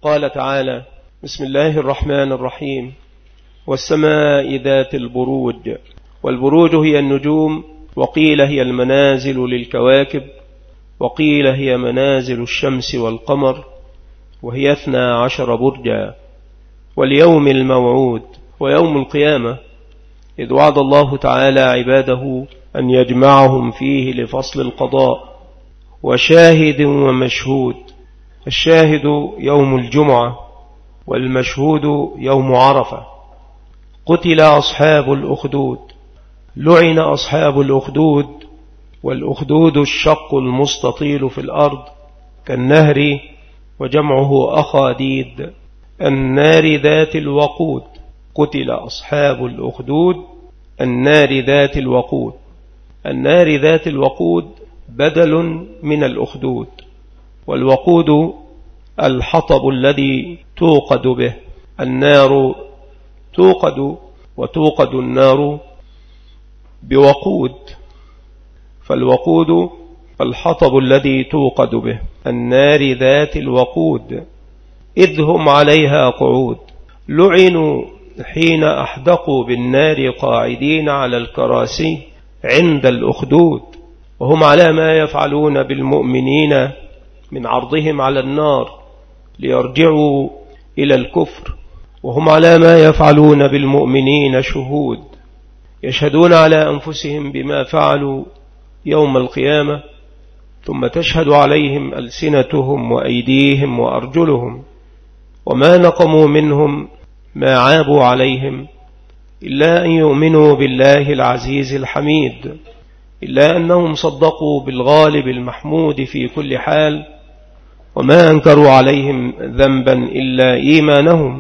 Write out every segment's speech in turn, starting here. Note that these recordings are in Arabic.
قال تعالى: بسم الله الرحمن الرحيم: والسماء ذات البروج. والبروج هي النجوم، وقيل هي المنازل للكواكب، وقيل هي منازل الشمس والقمر، وهي 12 برجا. واليوم الموعود ويوم القيامة، إذ وعد الله تعالى عباده أن يجمعهم فيه لفصل القضاء، وشاهد ومشهود. الشاهد يوم الجمعة، والمشهود يوم عرفة. قتل أصحاب الأخدود. لعن أصحاب الأخدود. والأخدود الشق المستطيل في الأرض كالنهر، وجمعه أخاديد. النار ذات الوقود. قتل أصحاب الأخدود النار ذات الوقود. النار ذات الوقود بدل من الأخدود، والوقود الحطب الذي توقد به النار. توقد وتوقد النار بوقود، فالوقود الحطب الذي توقد به النار ذات الوقود، إذ هم عليها قعود. لعنوا حين أحدقوا بالنار قاعدين على الكراسي عند الأخدود، وهم على ما يفعلون بالمؤمنين من عرضهم على النار ليرجعوا إلى الكفر، وهم على ما يفعلون بالمؤمنين شهود، يشهدون على أنفسهم بما فعلوا يوم القيامة، ثم تشهد عليهم ألسنتهم وأيديهم وأرجلهم. وما نقموا منهم ما عابوا عليهم إلا أن يؤمنوا بالله العزيز الحميد، إلا أنهم صدقوا بالغالب المحمود في كل حال، وما أنكروا عليهم ذنبا إلا إيمانهم.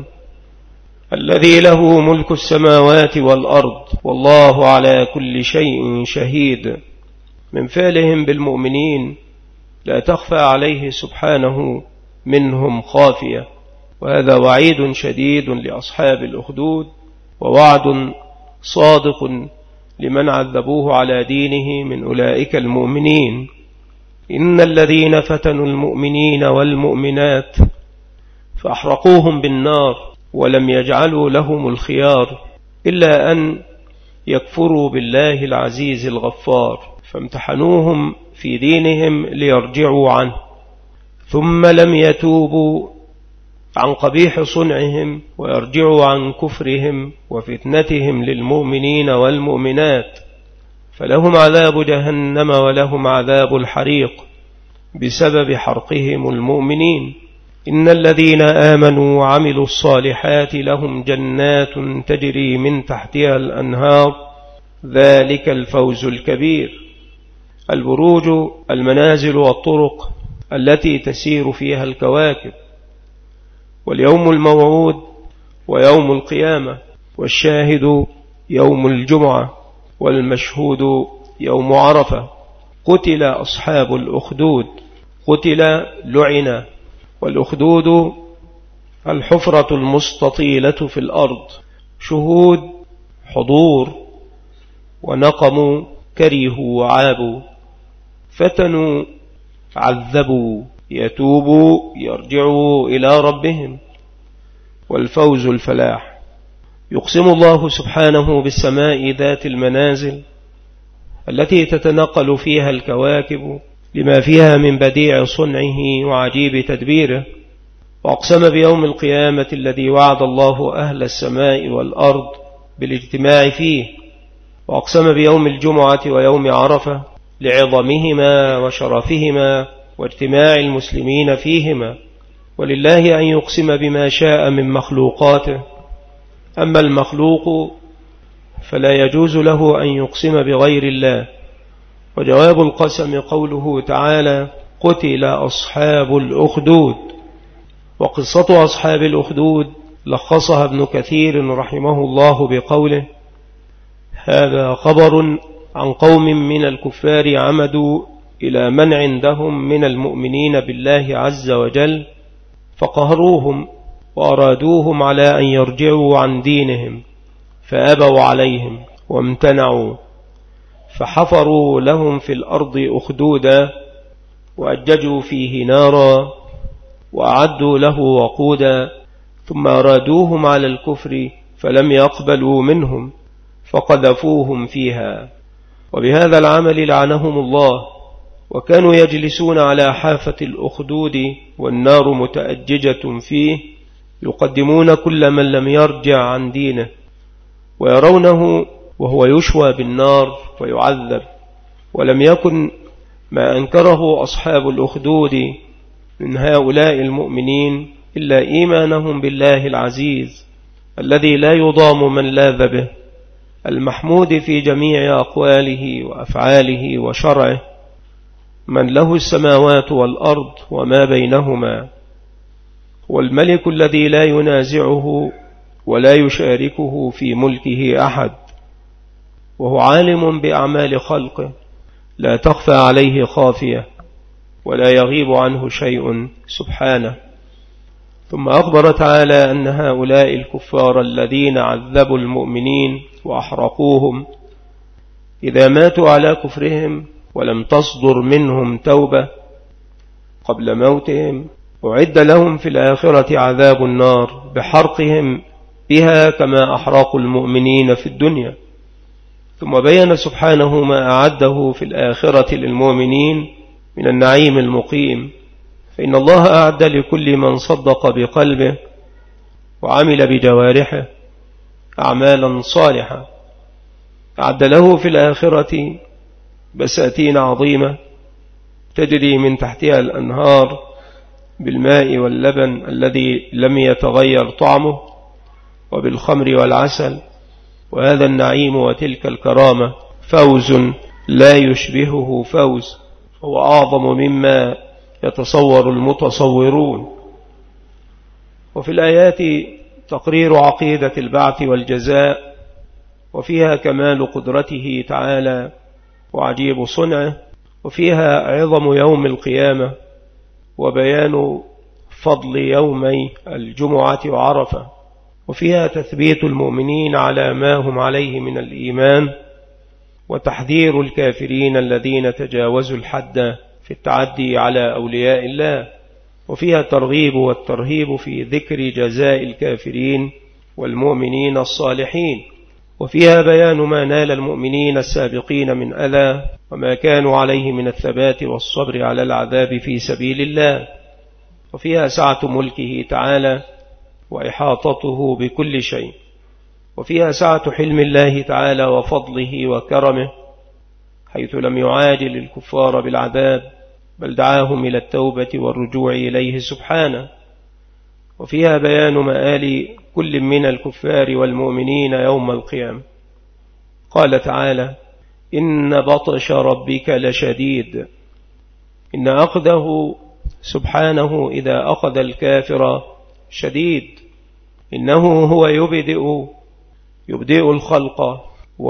الذي له ملك السماوات والأرض، والله على كل شيء شهيد. من فعلهم بالمؤمنين لا تخفى عليه سبحانه منهم خافية، وهذا وعيد شديد لأصحاب الأخدود، ووعد صادق لمن عذبوه على دينه من أولئك المؤمنين. إن الذين فتنوا المؤمنين والمؤمنات فأحرقوهم بالنار، ولم يجعلوا لهم الخيار إلا أن يكفروا بالله العزيز الغفار، فامتحنوهم في دينهم ليرجعوا عنه، ثم لم يتوبوا عن قبيح صنعهم ويرجعوا عن كفرهم وفتنتهم للمؤمنين والمؤمنات، فلهم عذاب جهنم ولهم عذاب الحريق بسبب حرقهم المؤمنين. إن الذين آمنوا وعملوا الصالحات لهم جنات تجري من تحتها الأنهار، ذلك الفوز الكبير. البروج المنازل والطرق التي تسير فيها الكواكب. واليوم الموعود ويوم القيامة. والشاهد يوم الجمعة، والمشهود يوم عرفة. قتل أصحاب الأخدود. قتل لعن. والأخدود الحفرة المستطيلة في الأرض. شهود حضور، ونقموا كرهوا وعابوا، فتنوا عذبوا، يتوبوا يرجعوا إلى ربهم. والفوز الفلاح. يقسم الله سبحانه بالسماء ذات المنازل التي تتنقل فيها الكواكب لما فيها من بديع صنعه وعجيب تدبيره. وأقسم بيوم القيامة الذي وعد الله أهل السماء والأرض بالاجتماع فيه. وأقسم بيوم الجمعة ويوم عرفة لعظمهما وشرفهما واجتماع المسلمين فيهما. ولله أن يقسم بما شاء من مخلوقاته، أما المخلوق فلا يجوز له أن يقسم بغير الله. وجواب القسم قوله تعالى: قتل أصحاب الأخدود. وقصة أصحاب الأخدود لخصها ابن كثير رحمه الله بقوله: هذا خبر عن قوم من الكفار عمدوا إلى من عندهم من المؤمنين بالله عز وجل، فقهروهم وأرادوهم على أن يرجعوا عن دينهم، فأبوا عليهم وامتنعوا، فحفروا لهم في الأرض أخدودا، وأججوا فيه نارا، وأعدوا له وقودا، ثم أرادوهم على الكفر فلم يقبلوا منهم فقذفوهم فيها، وبهذا العمل لعنهم الله. وكانوا يجلسون على حافة الأخدود والنار متأججة فيه، يقدمون كل من لم يرجع عن دينه، ويرونه وهو يشوى بالنار ويعذب. ولم يكن ما أنكره أصحاب الأخدود من هؤلاء المؤمنين إلا إيمانهم بالله العزيز الذي لا يضام من لاذ به، المحمود في جميع أقواله وأفعاله وشرعه، من له السماوات والأرض وما بينهما، والملك الذي لا ينازعه ولا يشاركه في ملكه أحد، وهو عالم بأعمال خلقه لا تخفى عليه خافية ولا يغيب عنه شيء سبحانه. ثم أخبر تعالى أن هؤلاء الكفار الذين عذبوا المؤمنين وأحرقوهم إذا ماتوا على كفرهم ولم تصدر منهم توبة قبل موتهم، أعد لهم في الآخرة عذاب النار بحرقهم بها كما أحرقوا المؤمنين في الدنيا. ثم بين سبحانه ما أعده في الآخرة للمؤمنين من النعيم المقيم، فإن الله أعد لكل من صدق بقلبه وعمل بجوارحه أعمالا صالحة، أعد له في الآخرة بساتين عظيمة تجري من تحتها الأنهار بالماء واللبن الذي لم يتغير طعمه، وبالخمر والعسل. وهذا النعيم وتلك الكرامة فوز لا يشبهه فوز، هو أعظم مما يتصور المتصورون. وفي الآيات تقرير عقيدة البعث والجزاء، وفيها كمال قدرته تعالى وعجيب صنعه، وفيها عظم يوم القيامة وبيان فضل يومي الجمعة وعرفة، وفيها تثبيت المؤمنين على ما هم عليه من الإيمان، وتحذير الكافرين الذين تجاوزوا الحد في التعدي على أولياء الله، وفيها الترغيب والترهيب في ذكر جزاء الكافرين والمؤمنين الصالحين، وفيها بيان ما نال المؤمنين السابقين من أذى وما كانوا عليه من الثبات والصبر على العذاب في سبيل الله، وفيها سعة ملكه تعالى وإحاطته بكل شيء، وفيها سعة حلم الله تعالى وفضله وكرمه، حيث لم يعاجل الكفار بالعذاب بل دعاهم إلى التوبة والرجوع إليه سبحانه، وفيها بيان مآل كل من الكفار والمؤمنين يوم القيامة. قال تعالى: إن بطش ربك لشديد، إن أخذه سبحانه إذا أخذ الكافر شديد، إنه هو يبدئ الخلق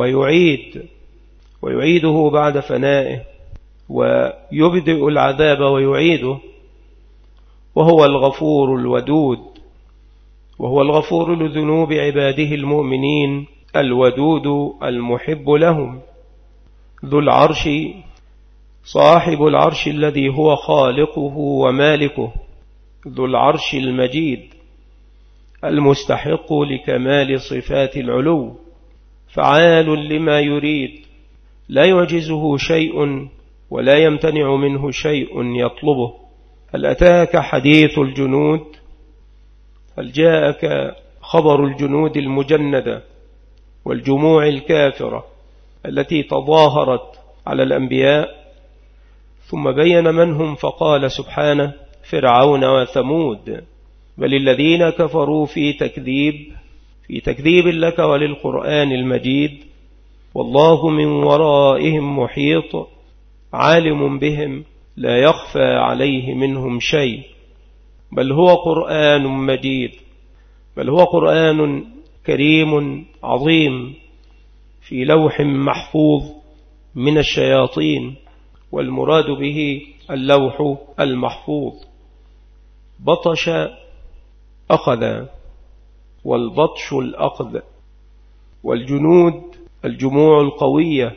ويعيده بعد فنائه، ويبدئ العذاب ويعيده، وهو الغفور الودود، وهو الغفور لذنوب عباده المؤمنين الودود المحب لهم، ذو العرش صاحب العرش الذي هو خالقه ومالكه، ذو العرش المجيد المستحق لكمال صفات العلو، فعال لما يريد، لا يعجزه شيء ولا يمتنع منه شيء يطلبه. هل أتاك حديث الجنود؟ هل جاءك خبر الجنود المجندة والجموع الكافرة التي تظاهرت على الأنبياء؟ ثم بين من هم فقال سبحانه: فرعون وثمود، بل الذين كفروا في تكذيب لك وللقرآن المجيد، والله من ورائهم محيط، عالم بهم لا يخفى عليه منهم شيء، بل هو قرآن مجيد، بل هو قرآن كريم عظيم في لوح محفوظ من الشياطين، والمراد به اللوح المحفوظ. بطش أخذ، والبطش الأخذ، والجنود الجموع القوية،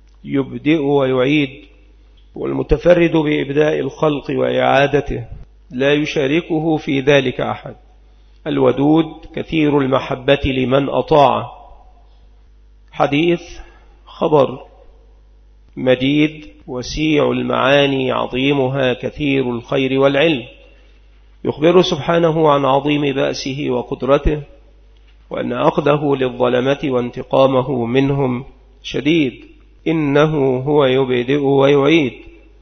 يبدئ ويعيد، والمتفرد بإبداء الخلق وإعادته، لا يشاركه في ذلك أحد. الودود كثير المحبة لمن أطاعه. حديث خبر مجيد وسيع المعاني عظيمها كثير الخير والعلم، يخبر سبحانه عن عظيم بأسه وقدرته، وأن أخذه للظلمة وانتقامه منهم شديد. إنه هو يبدئ ويعيد،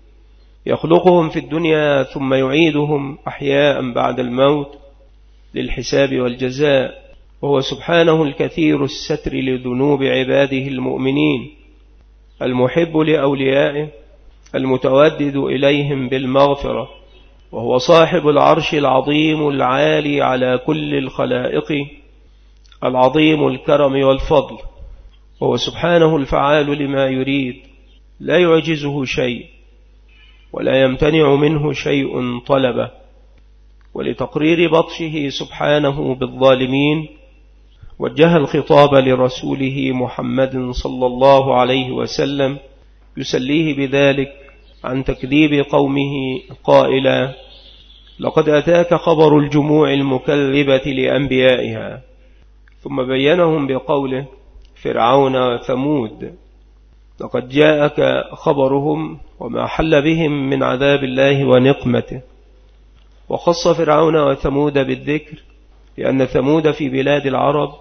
يخلقهم في الدنيا ثم يعيدهم أحياء بعد الموت للحساب والجزاء، وهو سبحانه الكثير الستر لذنوب عباده المؤمنين، المحب لأوليائه، المتودد إليهم بالمغفرة، وهو صاحب العرش العظيم العالي على كل الخلائق، العظيم الكرم والفضل، وهو سبحانه الفعال لما يريد، لا يعجزه شيء ولا يمتنع منه شيء طلبه. ولتقرير بطشه سبحانه بالظالمين وجه الخطاب لرسوله محمد صلى الله عليه وسلم يسليه بذلك عن تكذيب قومه قائلا: لقد أتاك خبر الجموع المكذبة لأنبيائها. ثم بينهم بقوله: فرعون وثمود، لقد جاءك خبرهم وما حل بهم من عذاب الله ونقمته. وخص فرعون وثمود بالذكر لأن ثمود في بلاد العرب،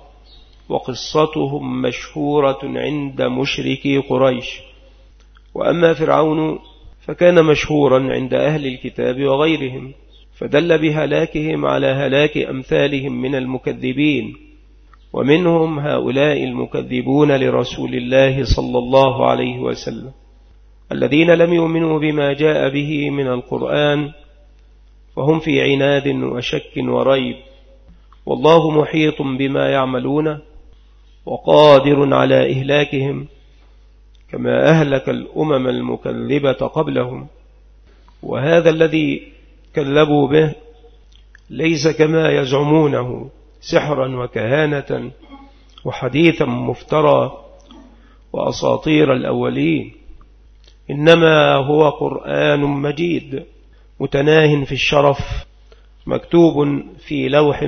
وقصتهم مشهورة عند مشركي قريش، وأما فرعون فكان مشهورا عند أهل الكتاب وغيرهم، فدل بهلاكهم على هلاك أمثالهم من المكذبين، ومنهم هؤلاء المكذبون لرسول الله صلى الله عليه وسلم الذين لم يؤمنوا بما جاء به من القرآن، فهم في عناد وشك وريب، والله محيط بما يعملون وقادر على إهلاكهم كما أهلك الأمم المكذبة قبلهم. وهذا الذي كذبوا به ليس كما يزعمونه سحرا وكهانة وحديثا مفترى وأساطير الأولين، إنما هو قرآن مجيد متناه في الشرف، مكتوب في لوح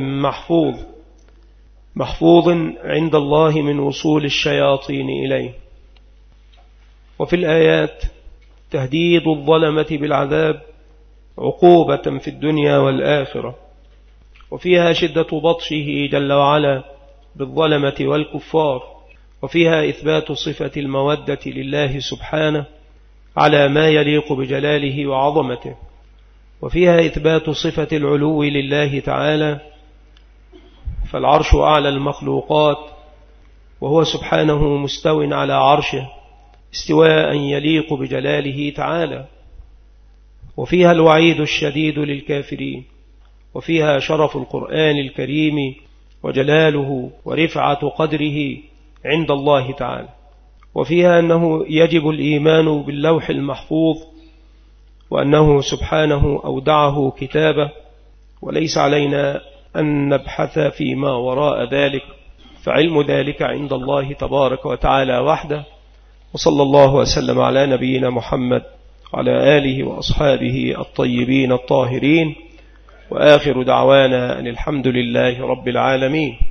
محفوظ عند الله من وصول الشياطين إليه. وفي الآيات تهديد الظلمة بالعذاب عقوبة في الدنيا والآخرة، وفيها شدة بطشه جل وعلا بالظلمة والكفار، وفيها إثبات صفة المودة لله سبحانه على ما يليق بجلاله وعظمته، وفيها إثبات صفة العلو لله تعالى، فالعرش أعلى المخلوقات، وهو سبحانه مستو على عرشه استواء يليق بجلاله تعالى. وفيها الوعيد الشديد للكافرين، وفيها شرف القرآن الكريم وجلاله ورفعة قدره عند الله تعالى، وفيها أنه يجب الإيمان باللوح المحفوظ، وأنه سبحانه أودعه كتابه، وليس علينا أن نبحث فيما وراء ذلك، فعلم ذلك عند الله تبارك وتعالى وحده. وصلى الله وسلم على نبينا محمد وعلى آله وأصحابه الطيبين الطاهرين، وآخر دعوانا أن الحمد لله رب العالمين.